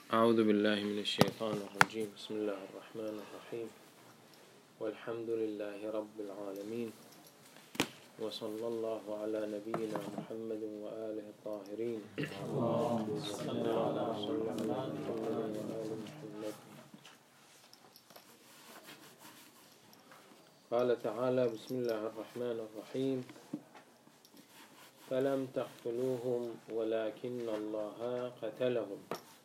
أعوذ بالله من الشيطان الرجيم. بسم الله الرحمن الرحيم، والحمد لله رب العالمين، وصلى الله على نبينا محمد وآله الطاهرين. اللهم صل على محمد وآل محمد. قال تعالى: بسم الله الرحمن الرحيم: فلم تقتلوهم ولكن الله قتلهم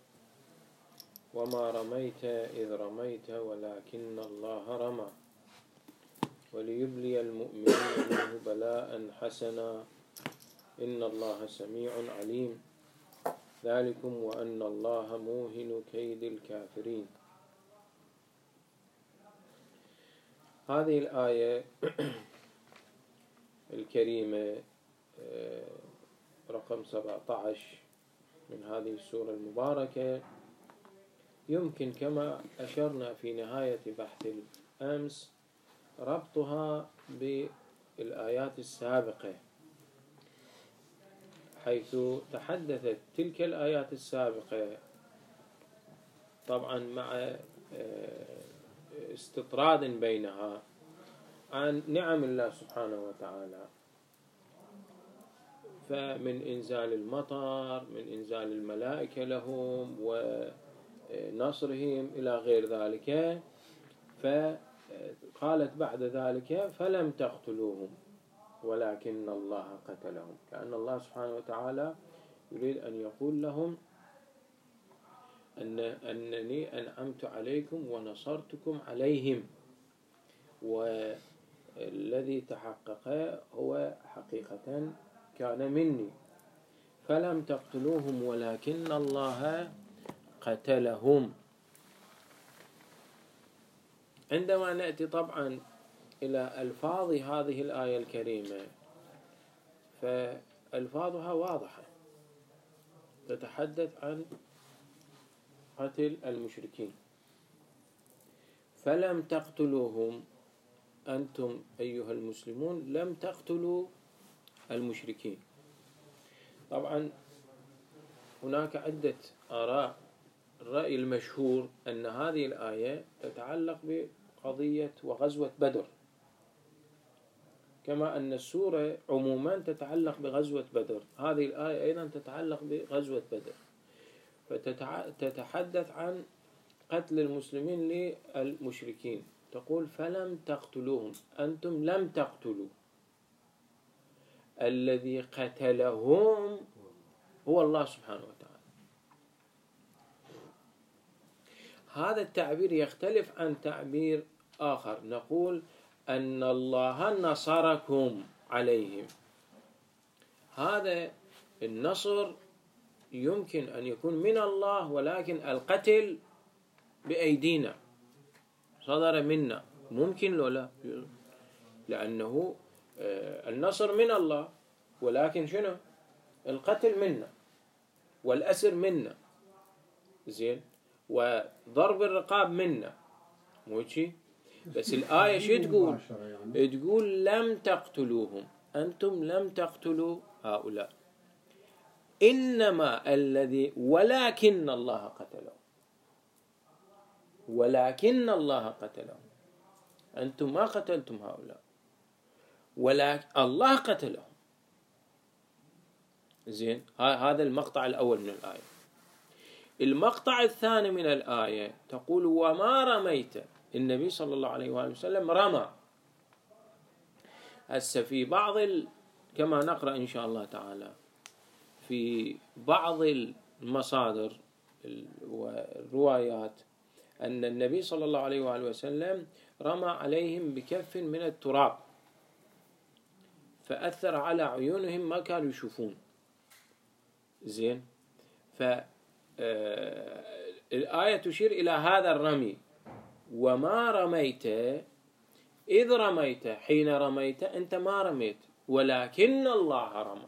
وما رميت إذ رميت ولكن الله رمى وليبلي المؤمنين منه بلاء حسنا إن الله سميع عليم ذلكم وأن الله موهن كيد الكافرين. هذه الآية الكريمة رقم 17 من هذه السورة المباركة يمكن كما أشرنا في نهاية بحث الأمس ربطها بالآيات السابقة، حيث تحدثت تلك الآيات السابقة طبعا مع استطراد بينها عن نعم الله سبحانه وتعالى، فمن إنزال المطر، من إنزال الملائكة لهم ونصرهم إلى غير ذلك. فقالت بعد ذلك: فلم تقتلوهم ولكن الله قتلهم، كأن الله سبحانه وتعالى يريد أن يقول لهم أنني أنعمت عليكم ونصرتكم عليهم، والذي تحقق هو حقيقة كان مني. فلم تقتلوهم ولكن الله قتلهم. عندما نأتي طبعا إلى ألفاظ هذه الآية الكريمة فألفاظها واضحة، تتحدث عن قتل المشركين. فلم تقتلوهم، أنتم أيها المسلمون لم تقتلوا المشركين. طبعا هناك عدة آراء. الرأي المشهور أن هذه الآية تتعلق بقضية وغزوة بدر، كما أن السورة عموما تتعلق بغزوة بدر، هذه الآية أيضا تتعلق بغزوة بدر، فتتحدث عن قتل المسلمين للمشركين. تقول: فلم تقتلوهم، أنتم لم تقتلوا، الذي قتلهم هو الله سبحانه وتعالى. هذا التعبير يختلف عن تعبير آخر، نقول أن الله نصركم عليهم. هذا النصر يمكن أن يكون من الله، ولكن القتل بأيدينا، صدر منا، ممكن لو لا، لأنه النصر من الله، ولكن شنو؟ القتل منا والأسر منا، زين، وضرب الرقاب منا، مو شي. بس الآية شو تقول؟ تقول: لم تقتلوهم، أنتم لم تقتلوا هؤلاء، إنما الذي ولكن الله قتلهم، ولكن الله قتلهم، أنتم ما قتلتم هؤلاء ولكن الله قتلهم. زين، هذا المقطع الأول من الآية. المقطع الثاني من الآية تقول: وما رميت، النبي صلى الله عليه وآله وسلم رمى. هسه في بعض كما نقرأ إن شاء الله تعالى في بعض المصادر والروايات أن النبي صلى الله عليه وآله وسلم رمى عليهم بكف من التراب فأثر على عيونهم، ما كانوا يشوفون. زين، الآية تشير إلى هذا الرمي: وما رميت إذ رميت، حين رميت أنت ما رميت، ولكن الله رمى.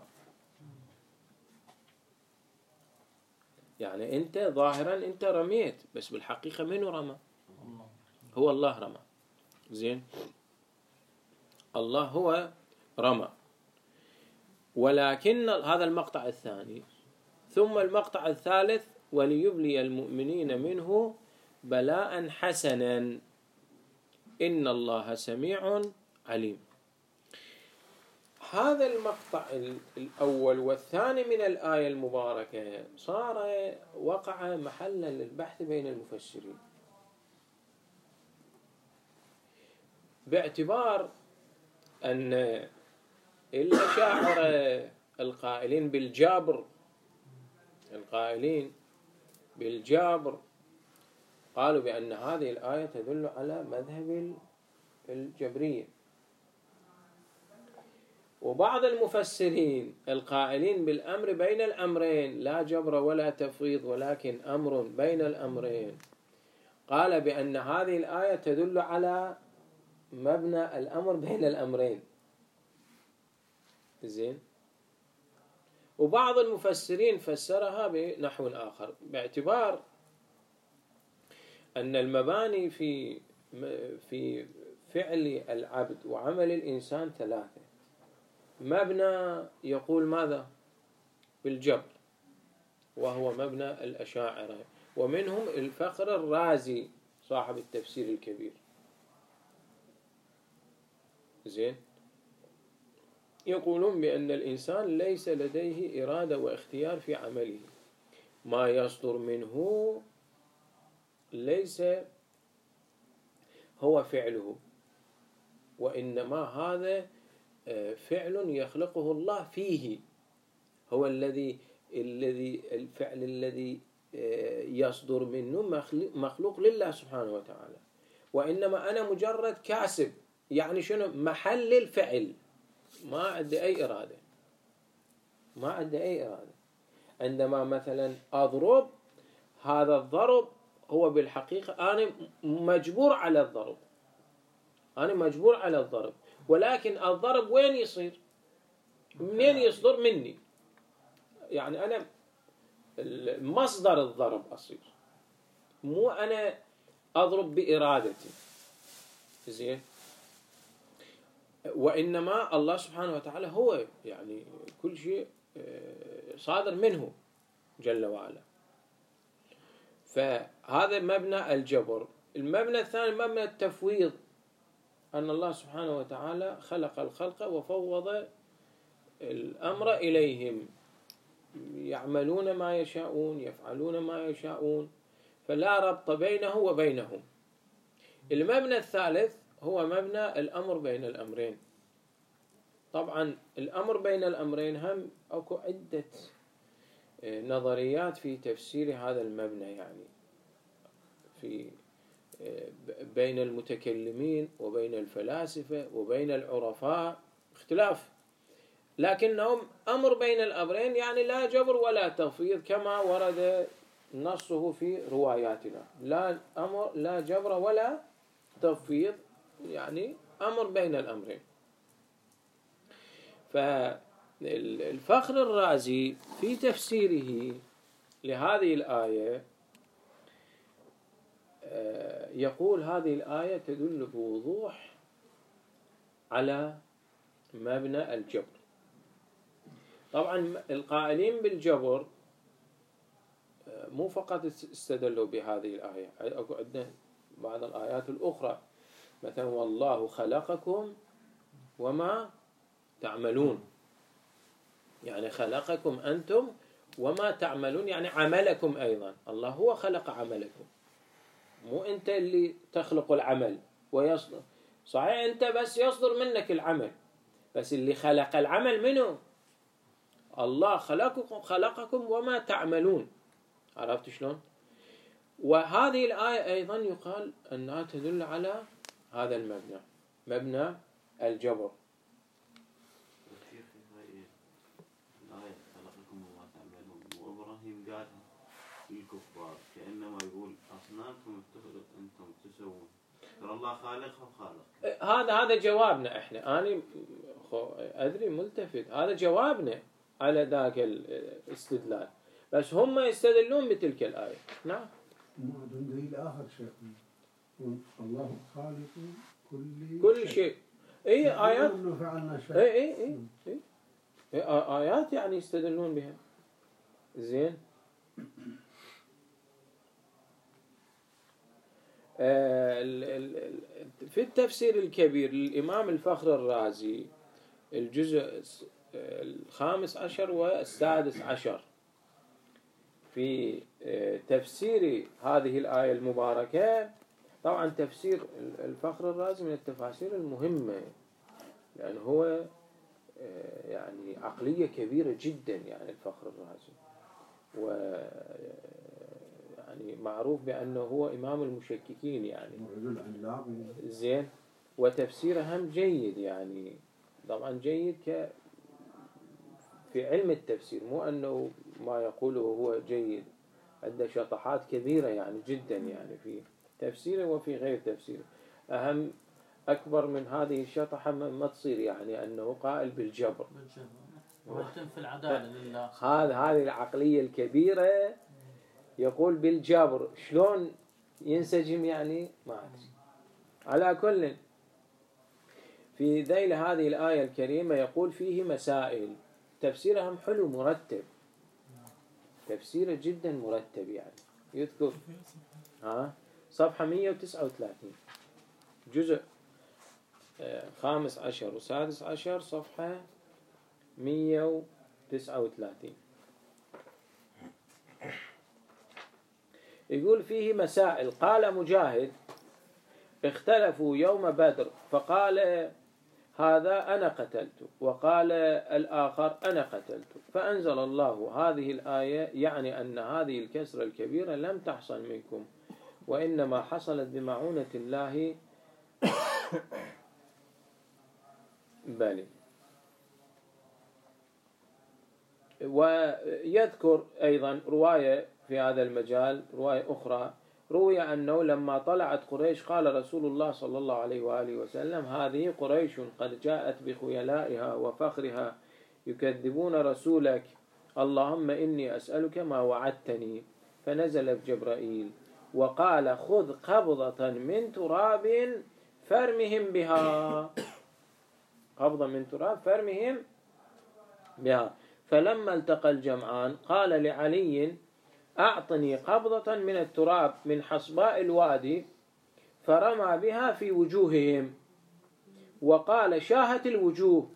يعني أنت ظاهرا أنت رميت، بس بالحقيقة منو رمى؟ هو الله رمى. زين، الله هو رمى. ولكن هذا المقطع الثاني. ثم المقطع الثالث وليبلي المؤمنين منه بلاء حسنا إن الله سميع عليم. هذا المقطع الأول والثاني من الآية المباركة وقع محلا للبحث بين المفسرين، باعتبار أن الأشاعرة القائلين بالجابر قالوا بأن هذه الآية تدل على مذهب الجبرية، وبعض المفسرين القائلين بالأمر بين الأمرين لا جبر ولا تفويض ولكن أمر بين الأمرين قال بأن هذه الآية تدل على مبنى الأمر بين الأمرين. زين. وبعض المفسرين فسرها بنحو آخر باعتبار أن المباني في فعل العبد وعمل الإنسان ثلاثة. مبنى يقول ماذا؟ بالجبر، وهو مبنى الأشاعرة، ومنهم الفخر الرازي صاحب التفسير الكبير. زين. يقولون بأن الإنسان ليس لديه إرادة واختيار في عمله، ما يصدر منه ليس هو فعله، وإنما هذا فعل يخلقه الله فيه، هو الذي الفعل الذي يصدر منه مخلوق لله سبحانه وتعالى، وإنما أنا مجرد كاسب، يعني شنو؟ محل الفعل، ما عندي أي إرادة، ما عندي أي إرادة. عندما مثلا أضرب، هذا الضرب هو بالحقيقة أنا مجبور على الضرب، أنا مجبور على الضرب، ولكن الضرب وين يصير؟ منين يصدر مني؟ يعني أنا مصدر الضرب أصير، مو أنا أضرب بإرادتي. زين. وإنما الله سبحانه وتعالى هو يعني كل شيء صادر منه جل وعلا. فهذا مبنى الجبر. المبنى الثاني مبنى التفويض، أن الله سبحانه وتعالى خلق الخلق وفوض الأمر إليهم، يعملون ما يشاءون، يفعلون ما يشاءون، فلا ربط بينه وبينهم. المبنى الثالث هو مبنى الأمر بين الأمرين. طبعا الأمر بين الأمرين هم أكو عدة نظريات في تفسير هذا المبنى، يعني في بين المتكلمين وبين الفلاسفة وبين العرفاء اختلاف، لكنهم أمر بين الأمرين يعني لا جبر ولا تفويض كما ورد نصه في رواياتنا، لا أمر لا جبر ولا تفويض، يعني أمر بين الأمرين. فالفخر الرازي في تفسيره لهذه الآية يقول هذه الآية تدل بوضوح على مبنى الجبر. طبعا القائلين بالجبر مو فقط استدلوا بهذه الآية، عندنا بعض الآيات الأخرى، مثلا والله خلقكم وما تعملون، يعني خلقكم أنتم وما تعملون، يعني عملكم أيضا، الله هو خلق عملكم، مو أنت اللي تخلق العمل ويصدر. صحيح أنت بس يصدر منك العمل، بس اللي خلق العمل منه الله، خلقكم وما تعملون. عرفت شلون؟ وهذه الآية أيضا يقال أنها تدل على هذا المبنى، مبنى الجبر. الآية خلقكم وما تعملون، وإبراهيم قال للكفار كأنما يقول أصنامكم اتخذت أنتم تسوون، ترى الله خالقها وخالق. هذا جوابنا احنا، أنا أدري ملتفت، هذا جوابنا على ذاك الاستدلال، بس هم يستدلون بتلك الآية. نعم. ما عندهم دليل آخر شيء، الله خالق كل شيء. اي آيات، اي آيات يعني يستدلون بها. زين. في التفسير الكبير للإمام الفخر الرازي الجزء 15 و16 في تفسير هذه الآية المباركة. طبعا تفسير الفخر الرازي من التفاسير المهمة، لأن هو يعني عقلية كبيرة جدا، يعني الفخر الرازي، و يعني معروف بأنه هو إمام المشككين يعني. زين. وتفسيره هم جيد، يعني طبعا جيد في علم التفسير، مو أنه ما يقوله هو جيد، عنده شطحات كبيرة يعني جدا يعني في تفسيره وفي غير تفسيره. أهم أكبر من هذه الشطحة ما تصير يعني أنه قائل بالجبر وتنفي العدالة لله. هذه العقلية الكبيرة يقول بالجبر، شلون ينسجم يعني ما أدري. على كل، في ذيل هذه الآية الكريمة يقول فيه مسائل، تفسيرهم حلو مرتب، تفسيره جدا مرتب يعني. يذكر صفحة 139 جزء 15 و16 صفحة 139. يقول فيه مسائل. قال مجاهد: اختلفوا يوم بدر، فقال هذا أنا قتلت، وقال الآخر أنا قتلت، فأنزل الله هذه الآية، يعني أن هذه الكسرة الكبيرة لم تحصل منكم، وإنما حصلت بمعونة الله. بل ويذكر أيضا رواية في هذا المجال، رواية أخرى، روي أنه لما طلعت قريش قال رسول الله صلى الله عليه وآله وسلم: هذه قريش قد جاءت بخيلائها وفخرها يكذبون رسولك، اللهم إني أسألك ما وعدتني. فنزل جبرائيل وقال: خذ قبضة من تراب فارمهم بها، قبضة من تراب فارمهم بها. فلما التقى الجمعان قال لعلي: أعطني قبضة من التراب من حصباء الوادي، فرمى بها في وجوههم وقال: شاهت الوجوه،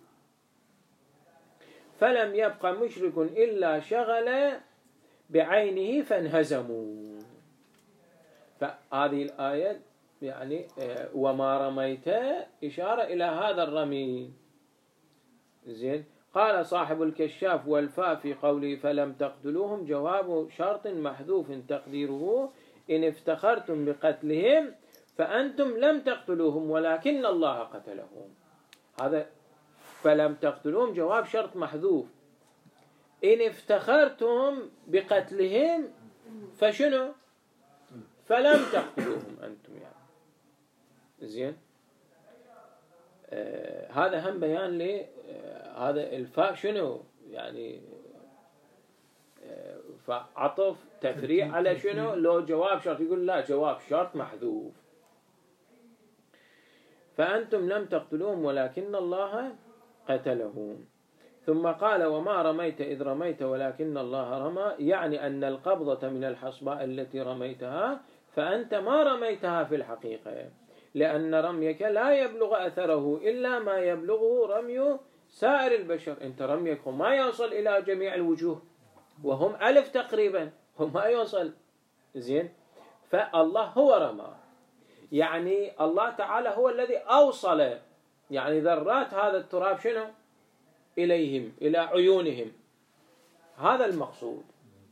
فلم يبق مشرك إلا شغل بعينه فانهزموا. فهذه الآية يعني وما رميت إشارة إلى هذا الرمي. زين. قال صاحب الكشاف: والفاء في قوله فلم تقتلوهم جواب شرط محذوف تقديره إن افتخرتم بقتلهم فأنتم لم تقتلوهم ولكن الله قتلهم. هذا فلم تقتلوهم جواب شرط محذوف، إن افتخرتم بقتلهم فشنو؟ فلم تقتلوهم أنتم يعني. زين. هذا هم بيان لي هذا الفاء شنو يعني، فعطف تفريع على شنو؟ لو جواب شرط، يقول لا، جواب شرط محذوف. فأنتم لم تقتلوهم ولكن الله قتلهم. ثم قال: وما رميت إذ رميت ولكن الله رمى، يعني أن القبضة من الحصباء التي رميتها فأنت ما رميتها في الحقيقة، لأن رميك لا يبلغ أثره إلا ما يبلغه رمي سائر البشر. أنت رميك ما يوصل إلى جميع الوجوه، وهم 1000 تقريبا، هم ما يوصل. زين. فالله هو رمى، يعني الله تعالى هو الذي أوصل يعني ذرات هذا التراب شنو؟ إليهم، إلى عيونهم. هذا المقصود.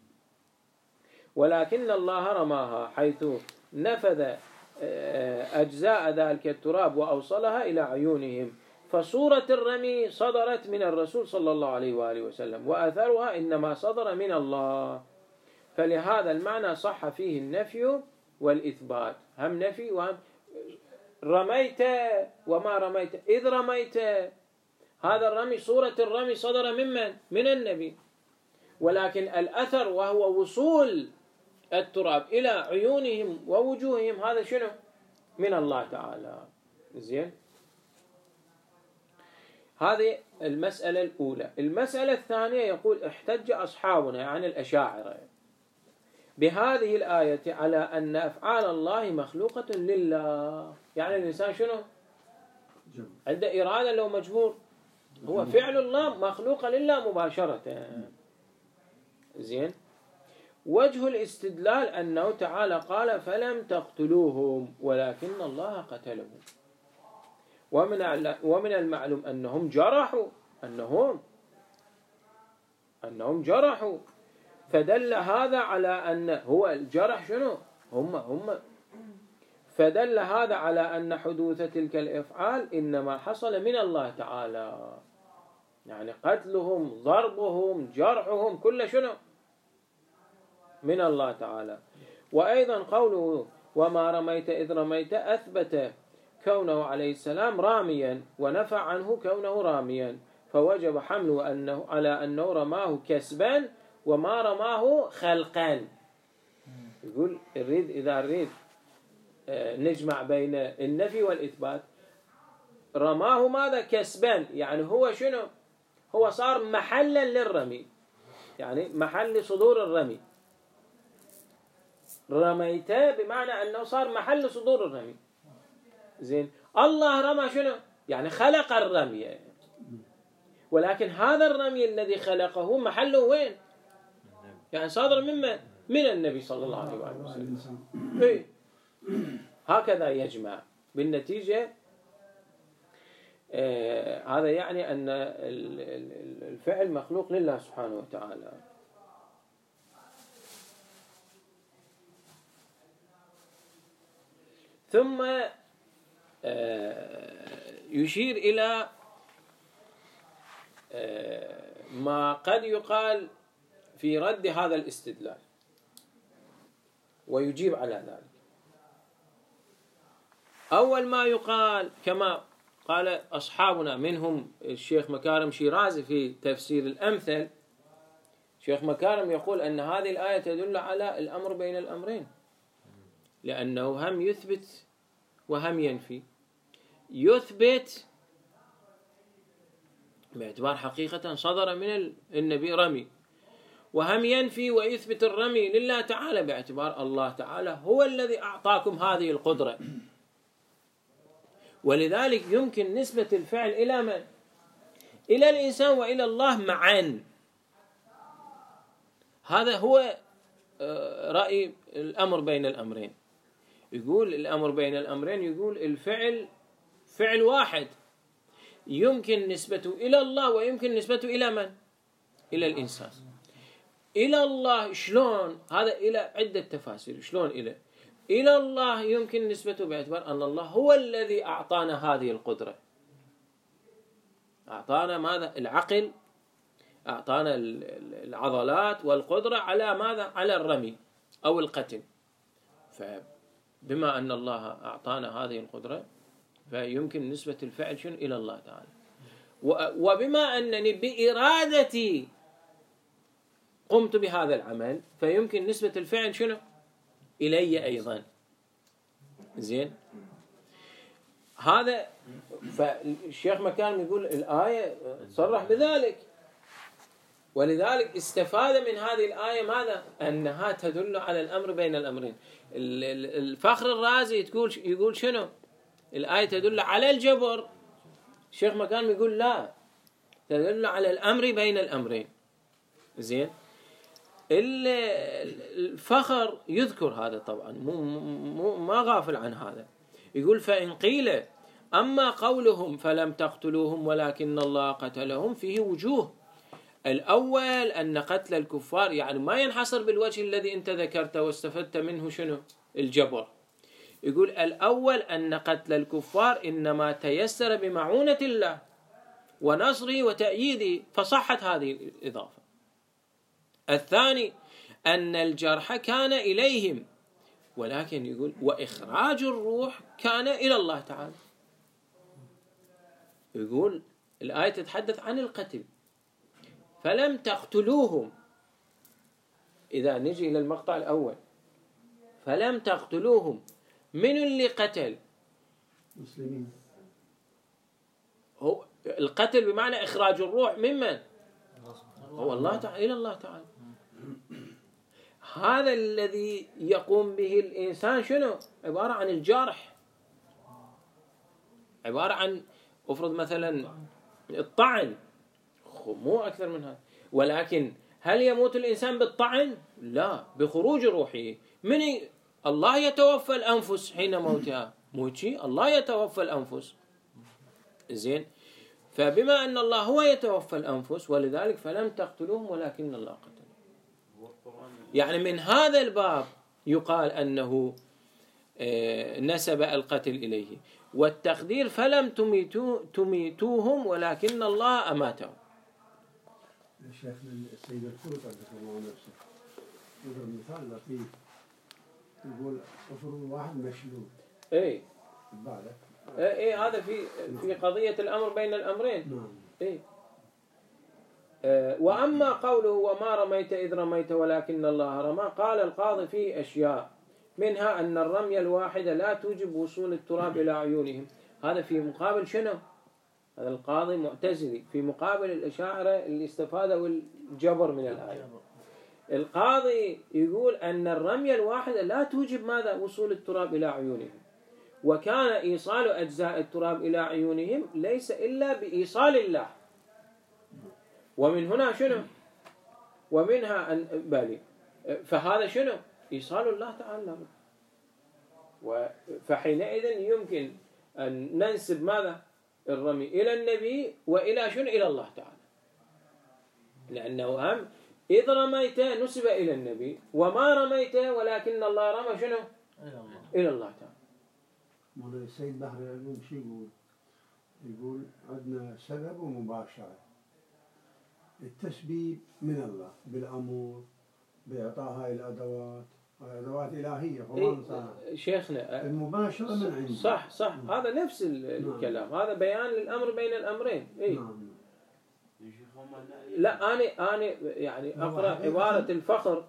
ولكن الله رماها حيث نفذ أجزاء ذلك التراب وأوصلها إلى عيونهم. فصورة الرمي صدرت من الرسول صلى الله عليه وآله وسلم، وأثرها إنما صدر من الله. فلهذا المعنى صح فيه النفي والإثبات، هم نفي وهم رميت وما رميت إذ رميت. هذا الرمي، صورة الرمي صدر ممن؟ من النبي، ولكن الأثر وهو وصول التراب إلى عيونهم ووجوههم هذا شنو؟ من الله تعالى. زين. هذه المسألة الأولى. المسألة الثانية يقول: احتج أصحابنا يعني الأشاعرة بهذه الآية على أن أفعال الله مخلوقة لله. يعني الإنسان شنو؟ عنده إرادة لو مجبور، هو فعل الله مخلوق لله مباشرة. زين. وجه الاستدلال أنه تعالى قال فلم تقتلوهم ولكن الله قتلهم، ومن المعلوم أنهم جرحوا، أنهم جرحوا، فدل هذا على أن هو الجرح شنو؟ هم فدل هذا على أن حدوث تلك الأفعال إنما حصل من الله تعالى. يعني قتلهم، ضربهم، جرحهم، كل شنو؟ من الله تعالى. وأيضا قوله وما رميت إذ رميت أثبت كونه عليه السلام راميا ونفى عنه كونه راميا، فوجب حمله على أنه رماه كسبا وما رماه خلقا. يقول إذا نريد نجمع بين النفي والإثبات، رماه ماذا؟ كسبا، يعني هو شنو؟ هو صار محلا للرمي، يعني محل صدور الرمي. رميته بمعنى أنه صار محل صدور الرمي. زين. الله رمى شنو؟ يعني خلق الرمي، ولكن هذا الرمي الذي خلقه محله وين؟ يعني صادر من النبي صلى الله عليه وسلم. إيه؟ هكذا يجمع بالنتيجة. هذا يعني أن الفعل مخلوق لله سبحانه وتعالى. ثم يشير إلى ما قد يقال في رد هذا الاستدلال ويجيب على ذلك. أول ما يقال كما قال أصحابنا منهم الشيخ مكارم شيرازي في تفسير الأمثل، شيخ مكارم يقول أن هذه الآية تدل على الأمر بين الأمرين، لأنه هم يثبت وهم ينفي. يثبت باعتبار حقيقة صدر من النبي رمي، وهم ينفي ويثبت الرمي لله تعالى باعتبار الله تعالى هو الذي أعطاكم هذه القدرة. ولذلك يمكن نسبة الفعل إلى من؟ إلى الإنسان وإلى الله معا. هذا هو رأي الأمر بين الأمرين. يقول الأمر بين الأمرين، يقول الفعل فعل واحد يمكن نسبته إلى الله ويمكن نسبته إلى من؟ إلى الإنسان. إلى الله شلون؟ هذا إلى عدة تفاسير. شلون إلى الله يمكن نسبته باعتبار أن الله هو الذي أعطانا هذه القدرة. أعطانا ماذا؟ العقل، أعطانا العضلات والقدرة على ماذا؟ على الرمي أو القتل. فبما أن الله أعطانا هذه القدرة فيمكن نسبة الفعل شنو؟ إلى الله تعالى. وبما أنني بإرادتي قمت بهذا العمل فيمكن نسبة الفعل شنو؟ إلي أيضا. زين. هذا فالشيخ مكارم يقول الآية صرح بذلك، ولذلك استفاد من هذه الآية ماذا؟ أنها تدل على الأمر بين الأمرين. الفخر الرازي يقول شنو؟ الآية تدل على الجبر. الشيخ مكارم يقول لا، تدل على الأمر بين الأمرين. زين. الفخر يذكر هذا طبعا، ما غافل عن هذا. يقول فإن قيل أما قولهم فلم تقتلوهم ولكن الله قتلهم فيه وجوه. الأول أن قتل الكفار يعني ما ينحصر بالوجه الذي أنت ذكرته واستفدت منه شنو؟ الجبر. يقول الأول أن قتل الكفار إنما تيسر بمعونة الله ونصره وتأييده فصحت هذه الإضافة. الثاني أن الجرح كان إليهم، ولكن يقول وإخراج الروح كان إلى الله تعالى. يقول الآية تتحدث عن القتل، فلم تقتلوهم. إذا نجي إلى المقطع الأول، فلم تقتلوهم، من اللي قتل؟ مسلمين. هو القتل بمعنى إخراج الروح ممن؟ هو الله تعالى، إلى الله تعالى. هذا الذي يقوم به الإنسان شنو؟ عبارة عن الجرح، عبارة عن افرض مثلا الطعن، مو أكثر من هذا. ولكن هل يموت الإنسان بالطعن؟ لا، بخروج روحه. الله يتوفى الأنفس حين موتها، موتي الله يتوفى الأنفس. زين، فبما أن الله هو يتوفى الأنفس ولذلك فلم تقتلوهم ولكن الله قتلهم. يعني من هذا الباب يقال أنه نسب القتل إليه، والتقدير فلم تميتوهم ولكن الله أماتهم. الشيخ السيد الخلق قدس الله نفسه يضرب مثال لطيف، يقول افرض واحد مشلول. اي بالك؟ اي هذا في قضية الأمر بين الأمرين. نعم. اي وأما قوله وما رميت إذ رميت ولكن الله رمى، قال القاضي فيه أشياء، منها أن الرمية الواحدة لا توجب وصول التراب إلى عيونهم. هذا في مقابل شنو؟ هذا القاضي معتزلي، في مقابل الأشاعرة اللي استفادوا الجبر من الآية. القاضي يقول أن الرمية الواحدة لا توجب ماذا؟ وصول التراب إلى عيونهم، وكان إيصال أجزاء التراب إلى عيونهم ليس إلا بإيصال الله. ومن هنا شنو؟ ومنها أن بالي، فهذا شنو؟ إيصال الله تعالى. فحينئذ يمكن أن ننسب ماذا؟ الرمي إلى النبي وإلى شنو؟ إلى الله تعالى، لأنه هم إذ رميت نسب إلى النبي، وما رميت ولكن الله رمى شنو؟ إلى الله تعالى. مولانا السيد بحر العلوم شو يقول عندنا سبب ومباشرة. التسبيب من الله بالأمور، بإعطاء هاي الأدوات، أدوات إلهية. شيخنا المباشرة من عنده. صح هذا نفس الكلام. هذا بيان للأمر بين الأمرين. لا أنا يعني أقرأ عبارة الفخر،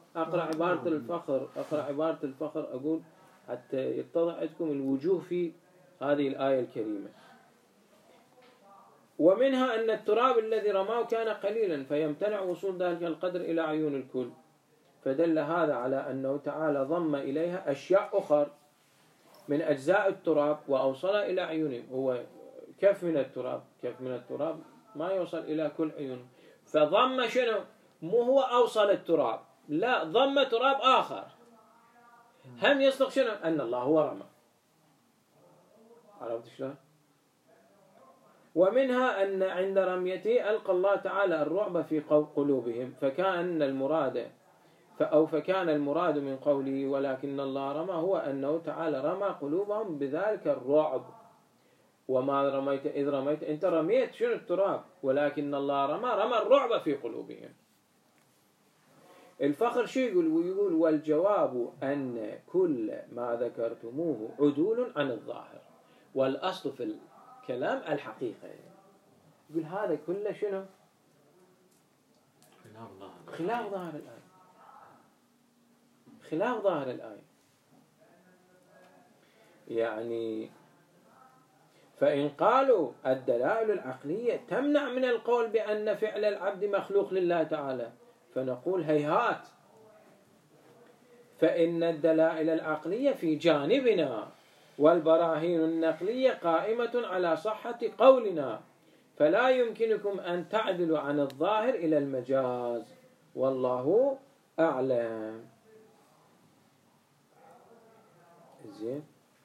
أقرأ عبارة الفخر أقول حتى يتضح عندكم الوجوه في هذه الآية الكريمة. ومنها أن التراب الذي رماه كان قليلا فيمتنع وصول ذلك القدر إلى عيون الكل، فدل هذا على أنه تعالى ضم إليها أشياء أخرى من أجزاء التراب وأوصل إلى عيونهم. هو كف من التراب ما يوصل إلى كل عيون، فضم شنو؟ مو هو أوصل التراب، لا، ضم تراب آخر هم يصدق شنو؟ أن الله هو رمى. عرفت شلون؟ ومنها أن عند رميته ألقى الله تعالى الرعب في قلوبهم، فكان المراد من قوله ولكن الله رمى هو أنه تعالى رمى قلوبهم بذلك الرعب. وما رميت إذ رميت، أنت رميت شنو؟ التراب، ولكن الله رمى الرعب في قلوبهم. الفخر شو يقول والجواب أن كل ما ذكرتموه عدول عن الظاهر، والأصل في الكلام الحقيقة. يقول هذا كله شنو؟ خلاف ظاهر الآية. يعني فإن قالوا الدلائل العقلية تمنع من القول بأن فعل العبد مخلوق لله تعالى، فنقول هيهات، فإن الدلائل العقلية في جانبنا، والبراهين النقلية قائمة على صحة قولنا، فلا يمكنكم أن تعدلوا عن الظاهر إلى المجاز، والله أعلم. زين،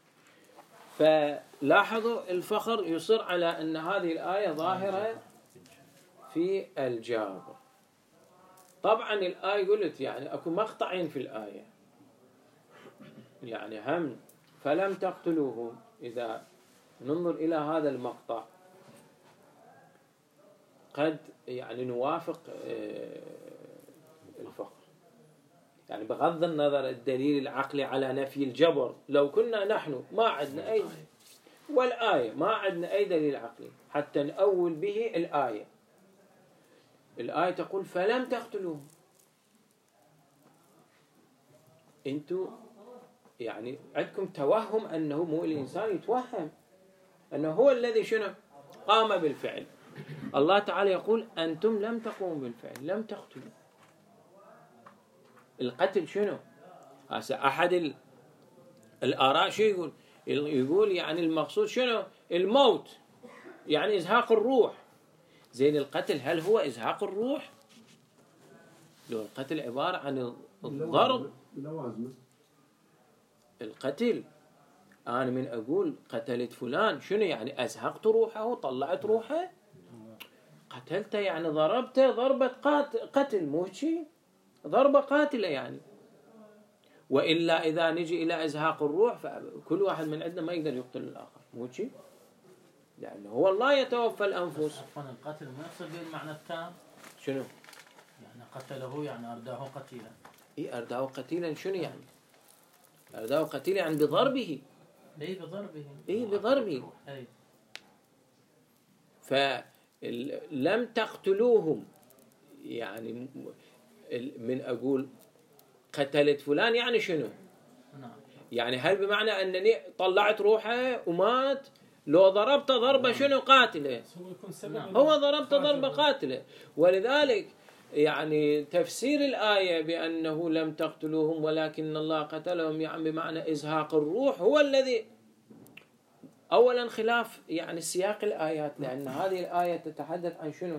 فلاحظوا الفخر يصر على أن هذه الآية ظاهرة في الجابر. طبعا الآية قلت يعني أكو مقطعين في الآية، يعني هم فلم تقتلوهم. إذا ننظر إلى هذا المقطع قد يعني نوافق الفخر، يعني بغض النظر الدليل العقلي على نفي الجبر، لو كنا نحن ما عندنا أي والآية ما عندنا أي دليل عقلي حتى نأول به الآية تقول فلم تقتلوهم. أنتوا يعني عندكم توهم أنه مو الإنسان يتوهم أنه هو الذي شنو قام بالفعل. الله تعالى يقول أنتم لم تقوموا بالفعل، لم تقتلوا. القتل شنو؟ هسه أحد الآراء شو يقول؟ يقول يعني المقصود شنو؟ الموت، يعني إزهاق الروح. زين القتل هل هو إزهاق الروح؟ لو القتل عبارة عن الضرب لوازمه. القتل أنا من أقول قتلت فلان شنو يعني؟ أزهقت روحه، طلعت روحه، قتلته يعني ضربته ضربة قتل، مو شيء ضربة قاتلة يعني. وإلا إذا نجي إلى إزهاق الروح فكل واحد من عندنا ما يقدر يقتل الآخر، مو شيء، لأنه هو الله يتوفى الأنفس. عفوا القتل ما يقصد به المعنى التام؟ شنو؟ يعني قتله يعني أرداه قتيلا. إيه أرداه قتيلا شنو يعني؟ أرداه قتيلا يعني بضربه. إيه بضربه. إيه بضربه. أي. فلم تقتلوهم يعني من أقول قتلت فلان يعني شنو؟ نعم. يعني هل بمعنى أنني طلعت روحه ومات؟ لو ضربت ضربة شنو قاتلة؟ هو ضربت ضربة قاتلة. ولذلك يعني تفسير الآية بأنه لم تقتلوهم ولكن الله قتلهم يعني بمعنى إزهاق الروح هو الذي أولا خلاف يعني سياق الآيات، لأن هذه الآية تتحدث عن شنو؟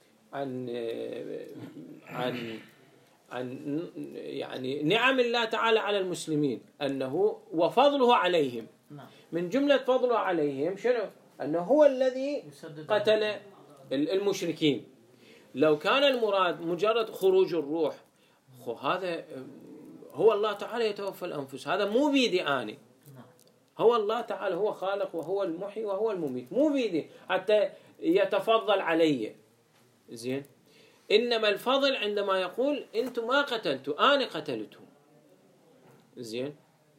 عن يعني نعم الله تعالى على المسلمين أنه وفضله عليهم. من جملة فضله عليهم شنو؟ أنه هو الذي قتل المشركين. لو كان المراد مجرد خروج الروح، هذا هو الله تعالى يتوفى الأنفس، هذا مو بيدي أنا، هو الله تعالى هو خالق وهو المحيي وهو المميت، مو بيدي حتى يتفضل علي. زين، إنما الفضل عندما يقول أنتم ما قتلتوا أنا قتلتهم. زين،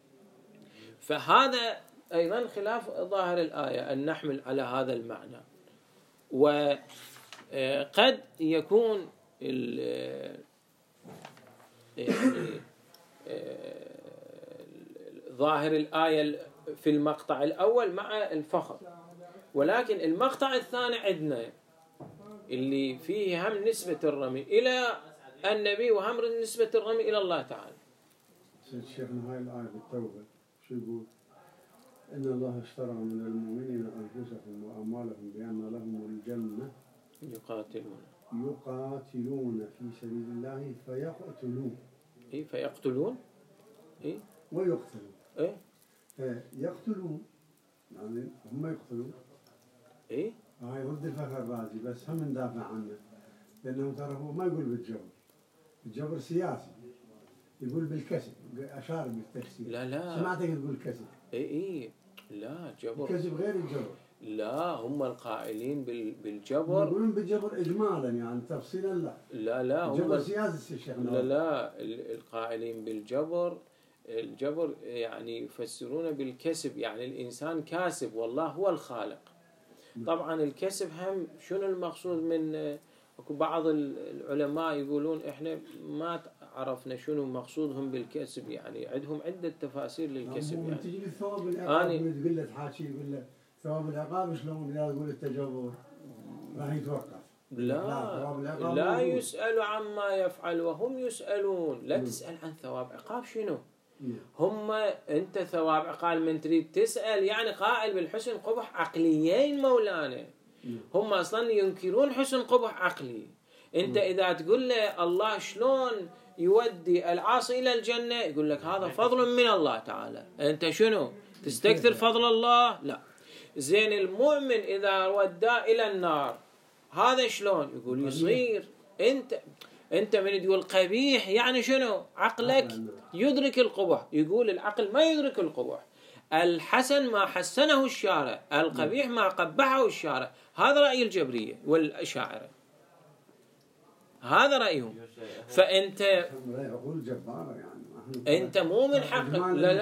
فهذا أيضا خلاف ظاهر الآية أن نحمل على هذا المعنى. وقد يكون يعني ظاهر الآية في المقطع الأول مع الفخر، ولكن المقطع الثاني عندنا اللي فيه هم نسبة الرمي إلى النبي وهم نسبة الرمي إلى الله تعالى. سيد شيخنا هاي الآية في التوبة شو يقول؟ إن الله اشترى من المؤمنين أنفسهم وأموالهم بأن لهم الجنة يقاتلون في سبيل الله فيقتلون. إيه فيقتلون. إيه ويقتلون. إيه يقتلون يعني هم يقتلون. إيه هاي ضد الفخر الرازي بس هم ندافع عنه، لأنه ترى هو ما يقول بالجبر، الجبر سياسي، يقول بالكسب، أشار بالتفسير. لا سمعتك تقول كسب. إيه لا جبر، الكسب غير الجبر. لا هم القائلين بالجبر يقولون بالجبر إجمالا يعني تفصيلا لا هم الجبر سياسي الشيخ. لا القائلين بالجبر، الجبر يعني يفسرونه بالكسب، يعني الإنسان كاسب والله هو الخالق. طبعا الكسب هم شنو المقصود من بعض العلماء يقولون احنا ما عرفنا شنو مقصودهم بالكسب، يعني عندهم عدة تفاسير للكسب. يعني تجي الثواب العقاب تقول له تحاكي يقول له ثواب العقاب شلون اذا تقول التجبر راح يتوقف. لا يسأل عما يفعل وهم يسألون. لا تسأل عن ثواب عقاب شنو؟ هم أنت ثواب عقاب من تريد تسأل يعني قائل بالحسن قبح عقليين مولانا. هم أصلا ينكرون حسن قبح عقلي. أنت إذا تقول له الله شلون يودي العاصي إلى الجنة يقول لك هذا فضل من الله تعالى. أنت شنو تستكثر فضل الله؟ لا. زين المؤمن إذا وداه إلى النار هذا شلون يقول يصير؟ أنت من تقول قبيح يعني شنو؟ عقلك يدرك القبح. يقول العقل ما يدرك القبح. الحسن ما حسنه الشارع، القبيح ما قبحه الشارع. هذا رأي الجبرية والأشاعرة، هذا رأيهم. فأنت أنت مو من حقك.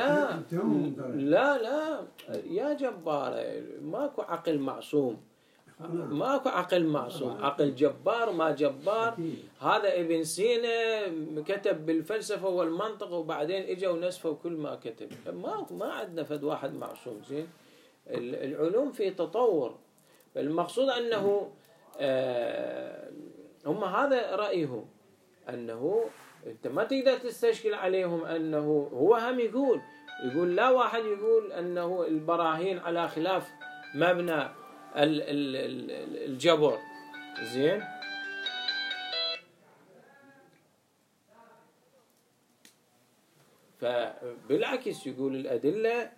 لا يا جبار، ماكو عقل معصوم، ماكو عقل معصوم. عقل جبار ما جبار. هذا ابن سينا كتب بالفلسفة والمنطق وبعدين اجوا ونسفوا كل ما كتب. ما عندنا فد واحد معصوم. زين العلوم في تطور. المقصود أنه هم هذا رأيه أنه أنت ما تقدر تستشكل عليهم أنه هو هم يقول لا واحد يقول أنه البراهين على خلاف مبنى الجبر. زين، فبالعكس يقول الأدلة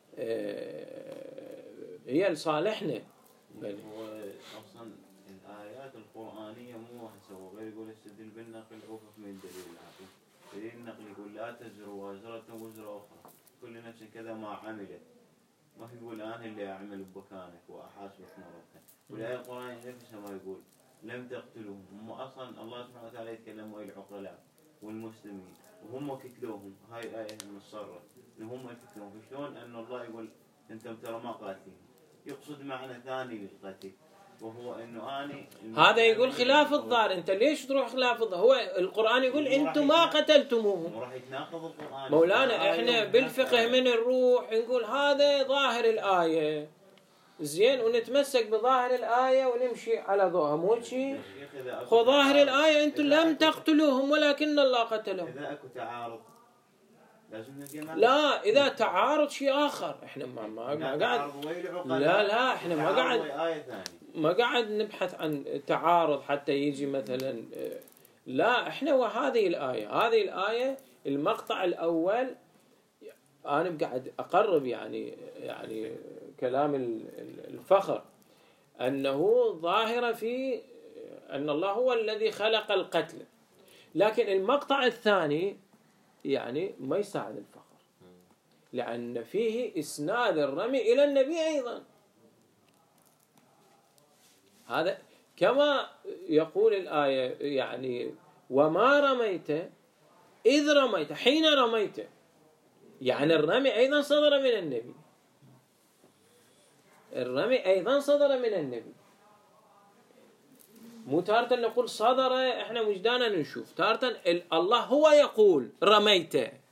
هي لصالحنا. هو أصلا الآيات القرآنية مو هسه غير يقول استدل بالنقل أوقف من دليل العقل. دليل النقل يقول لا تزر وازرة وزر أخرى، كل نفس كذا ما عملت. ما في يقول أنا اللي أعمل بمكانك وأحاسبك مرتين. والآية القرآنية نفسها ما يقول لم تقتلوهم. هم أصلا الله سبحانه وتعالى يتكلم ويا العقلاء والمسلمين وهم قتلوهم. هاي آية مصرة إن هم يقتلوهم. شلون أن الله يقول أنتم ترى ما قاتلين؟ يقصد معنى ثاني للقتل، وهو انه اني هذا يقول خلاف الظاهر. انت ليش تروح خلاف الظاهر؟ هو القرآن يقول انتم ما قتلتموهم. راح يتناقض القرآن. مولانا احنا بالفقه من نروح نقول هذا ظاهر الآية، زين، ونتمسك بظاهر الآية ونمشي على ضوءها، مو شيء. خو ظاهر الآية انتم لم تقتلوهم ولكن الله قتلهم. اذا اكو تعارض لازم لا، اذا تعارض شيء اخر. احنا ما قاعد لا احنا ما قاعد نبحث عن تعارض حتى يجي مثلا. لا، احنا وهذه الآية المقطع الأول انا قاعد اقرب يعني كلام الفخر انه ظاهرة في ان الله هو الذي خلق القتل، لكن المقطع الثاني يعني ما يساعد الفخر، لأن فيه إسناد الرمي إلى النبي أيضا. هذا كما يقول الآية يعني وما رميت إذ رميت، حين رميت، يعني الرمي أيضا صدر من النبي. الرمي أيضا صدر من النبي. مو تارة نقول صدر احنا وجدانا نشوف، تارة الله هو يقول رميت،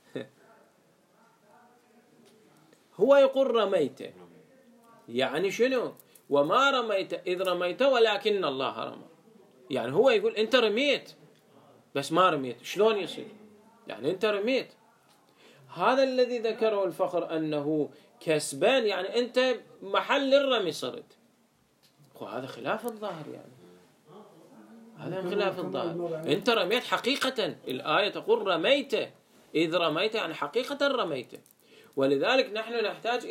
هو يقول رميت، يعني شنو؟ وما رميت إذ رميت ولكن الله رمى. يعني هو يقول انت رميت بس ما رميت. شلون يصير؟ يعني انت رميت. هذا الذي ذكره الفخر انه كسبان، يعني انت محل الرمي صرت. وهذا خلاف الظاهر، يعني هذا خلاف الظاهر. انت رميت حقيقة. الآية تقول رميت إذ رميت، يعني حقيقة رميت. ولذلك نحن نحتاج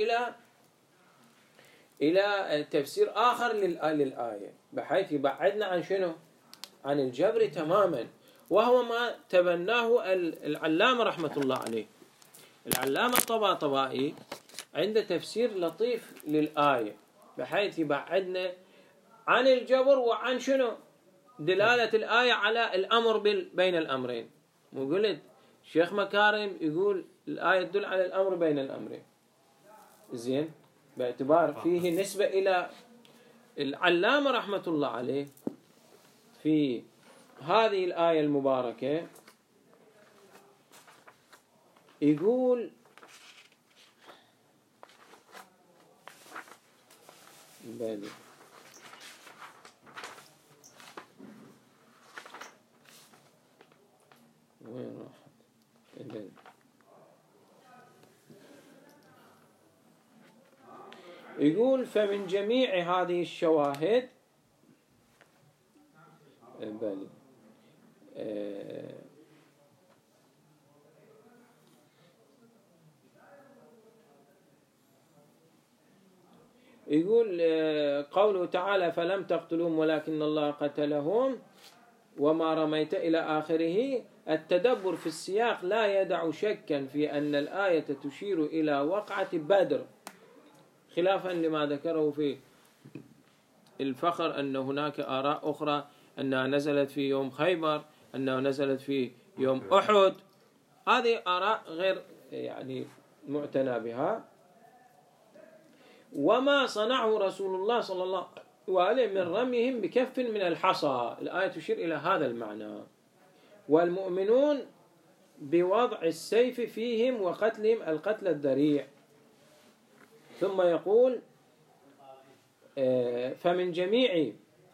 إلى تفسير آخر للآية بحيث يبعدنا عن شنو؟ عن الجبر تماما، وهو ما تبناه العلامة رحمة الله عليه. العلامة الطباطبائي عنده تفسير لطيف للآية بحيث يبعدنا عن الجبر وعن شنو؟ دلالة الآية على الأمر بين الأمرين. وقلت شيخ مكارم يقول الآية تدل على الأمر بين الأمرين، زين، باعتبار فيه نسبة إلى العلامة رحمة الله عليه في هذه الآية المباركة. يقول بالي وين راحت؟ يقول فمن جميع هذه الشواهد بالي يقول قوله تعالى فلم تقتلوهم ولكن الله قتلهم وما رميت إلى آخره. التدبر في السياق لا يدع شكا في أن الآية تشير إلى وقعة بدر، خلافا لما ذكره في الفخر أن هناك آراء أخرى أنها نزلت في يوم خيبر، أنها نزلت في يوم أحد. هذه آراء غير يعني معتنى بها. وما صنعه رسول الله صلى الله عليه من رميهم بكف من الحصى، الآية تشير إلى هذا المعنى. والمؤمنون بوضع السيف فيهم وقتلهم القتل الذريع. ثم يقول فمن جميع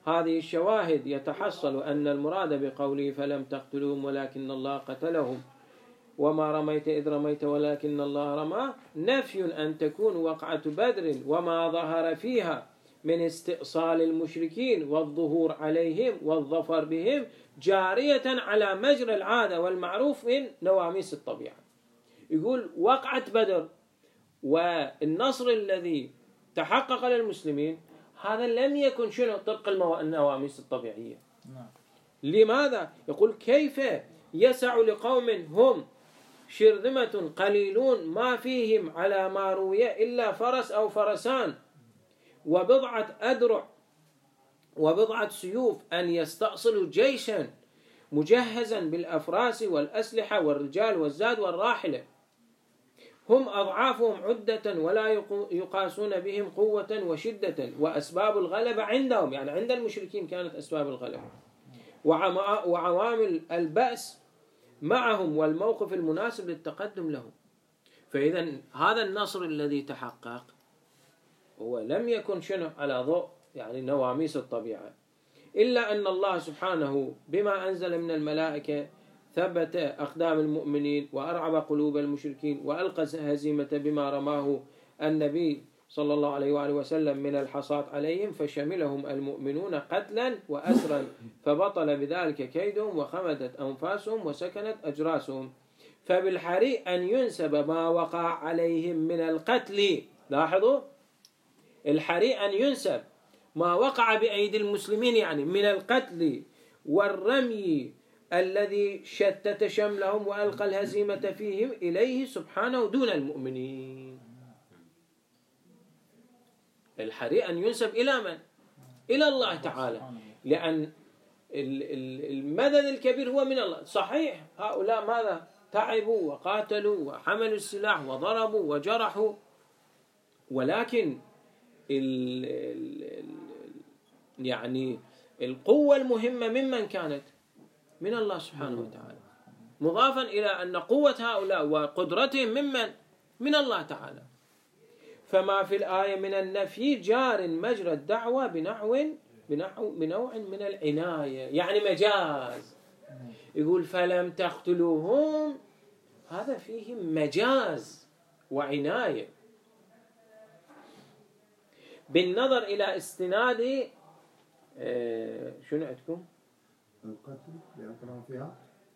هذه الشواهد يتحصل أن المراد بقوله فلم تقتلوهم ولكن الله قتلهم وما رميت إذ رميت ولكن الله رمى نفي أن تكون وقعة بدر وما ظهر فيها من استئصال المشركين والظهور عليهم والظفر بهم جارية على مجرى العادة والمعروف من نواميس الطبيعة. يقول وقعة بدر والنصر الذي تحقق للمسلمين هذا لم يكن شنو طبق النواميس الطبيعية. لماذا؟ يقول كيف يسع لقوم هم شرذمة قليلون ما فيهم على ما روي إلا فرس أو فرسان وبضعة أدرع وبضعة سيوف أن يستأصلوا جيشا مجهزا بالأفراس والأسلحة والرجال والزاد والراحلة هم أضعافهم عدة ولا يقاسون بهم قوة وشدة وأسباب الغلبة عندهم، يعني عند المشركين كانت أسباب الغلبة وعوامل البأس معهم والموقف المناسب للتقدم لهم. فإذا هذا النصر الذي تحقق هو لم يكن شنو على ضوء يعني نواميس الطبيعة، إلا أن الله سبحانه بما أنزل من الملائكة ثبت أقدام المؤمنين وأرعب قلوب المشركين وألقى هزيمة بما رماه النبي صلى الله عليه وآله وسلم من الحصاة عليهم فشملهم المؤمنون قتلا وأسرا فبطل بذلك كيدهم وخمدت أنفاسهم وسكنت أجراسهم. فبالحري أن ينسب ما وقع عليهم من القتل، لاحظوا الحري أن ينسب ما وقع بأيدي المسلمين يعني من القتل والرمي الذي شتت شملهم وألقى الهزيمة فيهم إليه سبحانه دون المؤمنين. الحري أن ينسب إلى من؟ إلى الله تعالى، لأن المدد الكبير هو من الله. صحيح هؤلاء ماذا؟ تعبوا وقاتلوا وحملوا السلاح وضربوا وجرحوا، ولكن يعني القوة المهمة ممن كانت؟ من الله سبحانه وتعالى، مضافا إلى أن قوة هؤلاء وقدرتهم ممن؟ من الله تعالى. فما في الآية من النفي جار مجرى الدعوة بنوع من العناية، يعني مجاز. يقول فلم تقتلوهم، هذا فيه مجاز وعناية بالنظر إلى استناد شنو عندكم؟ القتل بأطرافها.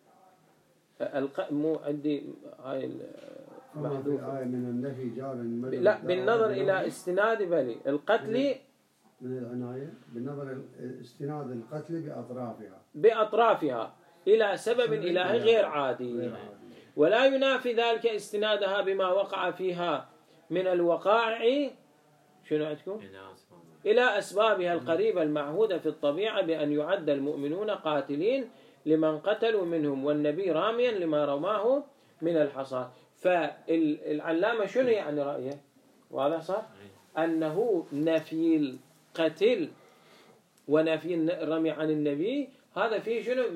مو عندي هاي المحذوفة. آية من النفي جار لا بالنظر إلى استناد بلي القتل من العناية بالنظر استناد القتل بأطرافها إلى سبب إلهي غير عادي، ولا ينافي ذلك استنادها بما وقع فيها من الوقائع شنو عندكم؟ إلى أسبابها القريبة المعهودة في الطبيعة بأن يعد المؤمنون قاتلين لمن قتلوا منهم والنبي راميا لما رماه من الحصى. فالعلامة شنو يعني رأيه؟ واضح صار؟ أنه نفي القتل ونفي الرمي عن النبي هذا فيه شنو؟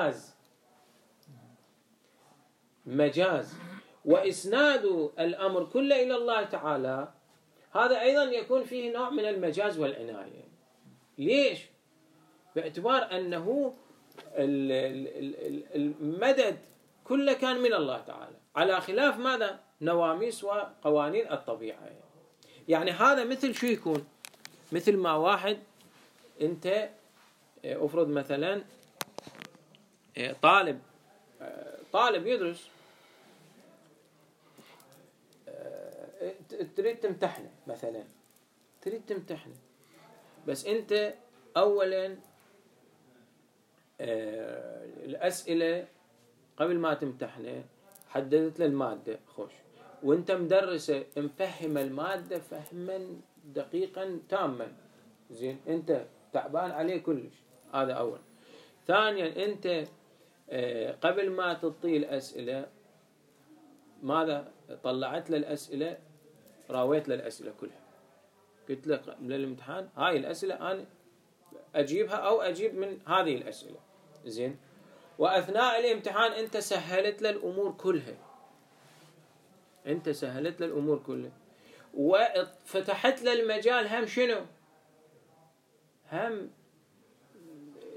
مجاز. وإسناد الأمر كله إلى الله تعالى هذا أيضا يكون فيه نوع من المجاز والعناية. ليش؟ باعتبار أنه المدد كله كان من الله تعالى على خلاف ماذا؟ نواميس وقوانين الطبيعة. يعني هذا مثل شو يكون؟ مثل ما واحد أنت أفرض مثلا طالب يدرس تريد تمتحنه مثلا، بس أنت أولا الأسئلة قبل ما تمتحنه حددت له المادة خوش، وانت مدرسه مفهم المادة فهما دقيقا تاما، زين انت تعبان عليه كلش، هذا أول. ثانيا انت قبل ما تعطيه الأسئلة ماذا طلعت له الأسئلة، راويت له الأسئلة كلها، قلت له قبل الامتحان هاي الأسئلة أنا أجيبها أو أجيب من هذه الأسئلة، زين. وأثناء الامتحان أنت سهلت له الأمور كلها، وفتحت له المجال هم شنو؟ هم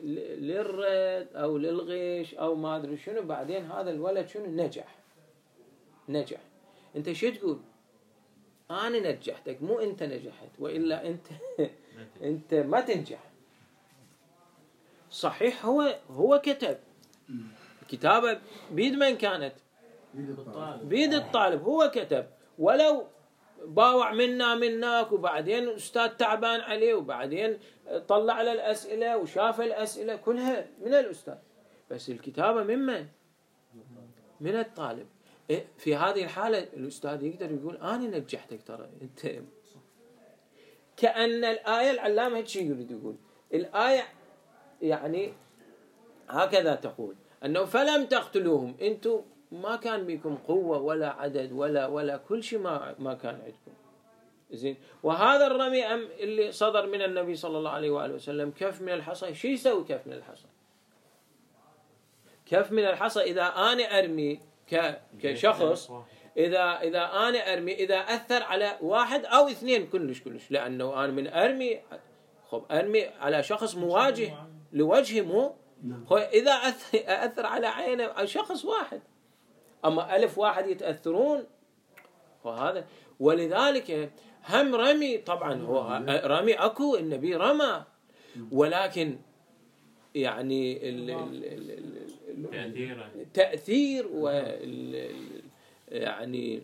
للرد أو للغش أو ما أدري شنو، بعدين هذا الولد شنو نجح. أنت شو تقول؟ أنا نجحتك، مو أنت نجحت، وإلا أنت ما تنجح. صحيح هو كتب الكتابة بيد من كانت؟ بيد الطالب. هو كتب، ولو باوع منك، وبعدين الأستاذ تعبان عليه، وبعدين طلع على الأسئلة وشاف الأسئلة كلها من الأستاذ، بس الكتابة من الطالب. في هذه الحالة الأستاذ يقدر يقول أنا نجحتك، ترى أنت. كأن الآية العلامة هيك يقول الآية يعني هكذا تقول أنه فلم تقتلوهم، أنتم ما كان بكم قوة ولا عدد ولا كل شيء ما كان عندكم. زين. وهذا الرمي اللي صدر من النبي صلى الله عليه وآله وسلم كف من الحصى، شو يسوي كف من الحصى؟ كف من الحصى إذا أنا أرمي كشخص، إذا أنا أرمي، إذا أثر على واحد أو اثنين كلش، لأنه أنا من أرمي على شخص مواجه لوجهه، مو إذا أثر على عينه شخص واحد، أما 1000 واحد يتأثرون. وهذا ولذلك هم رمي، طبعا هو رمي أكو، النبي رمى، ولكن يعني التأثير يعني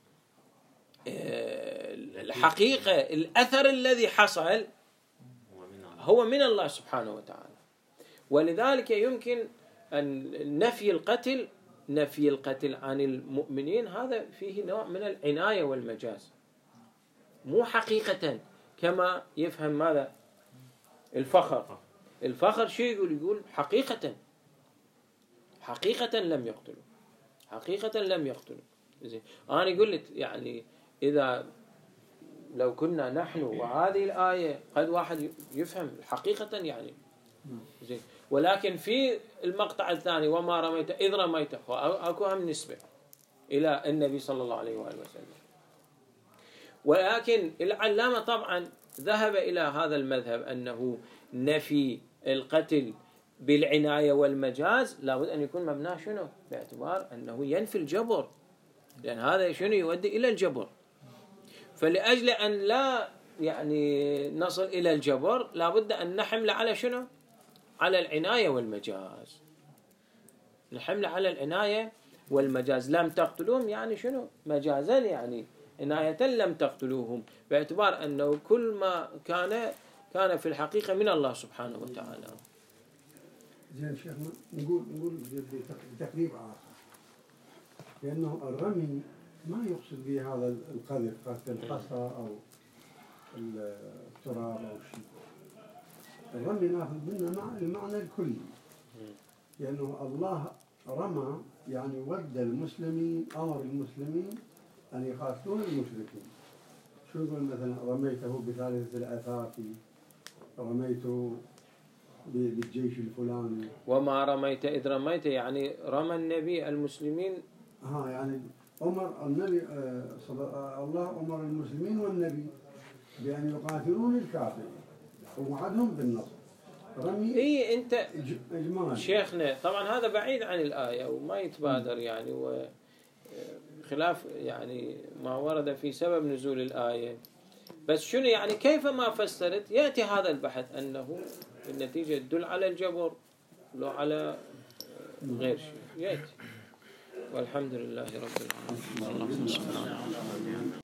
الحقيقة الأثر الذي حصل هو من الله سبحانه وتعالى. ولذلك يمكن أن نفي القتل عن المؤمنين هذا فيه نوع من العناية والمجاز، مو حقيقة كما يفهم ماذا الفخر شو يقول حقيقة لم يقتلوا. زين. أنا قلت يعني إذا لو كنا نحن وهذه الآية قد واحد يفهم حقيقة يعني زين، ولكن في المقطع الثاني وما رميت إذ رميت أكو هم نسبة إلى النبي صلى الله عليه وآله وسلم. ولكن العلامة طبعا ذهب إلى هذا المذهب أنه نفي القتل بالعناية والمجاز لابد أن يكون مبناه شنو؟ باعتبار أنه ينفي الجبر، لأن هذا شنو يؤدي إلى الجبر. فلأجل أن لا يعني نصل إلى الجبر لابد أن نحمل على شنو؟ على العناية والمجاز. نحمل على العناية والمجاز. لم تقتلوهم يعني شنو؟ مجازا يعني عناية لم تقتلوهم، باعتبار أنه كل ما كان في الحقيقة من الله سبحانه وتعالى. زين شيخنا، نقول بتقريب آخر، لأنه الرمي ما يقصد به هذا القذف، قذف الحصى أو التراب أو شيء. الرمي ناخذ منه المعنى الكلي، لأنه الله رمى يعني ود المسلمين، أمر المسلمين أن يقاتلون المشركين. شو يقول مثلا رميته بثالثة الآثار، رميته بالجيش الفلاني، وما رميت إذ رميت يعني رمى النبي المسلمين. يعني أمر النبي الله أمر المسلمين والنبي بأن يقاتلون الكافرين ووعدهم بالنصر. رمي أنت إجمالا شيخنا طبعا هذا بعيد عن الآية وما يتبادر يعني، وخلاف يعني ما ورد في سبب نزول الآية. بس شنو يعني كيف ما فسرت يأتي هذا البحث أنه النتيجة تدل على الجبر لو على غير شيء يأتي. والحمد لله رب العالمين.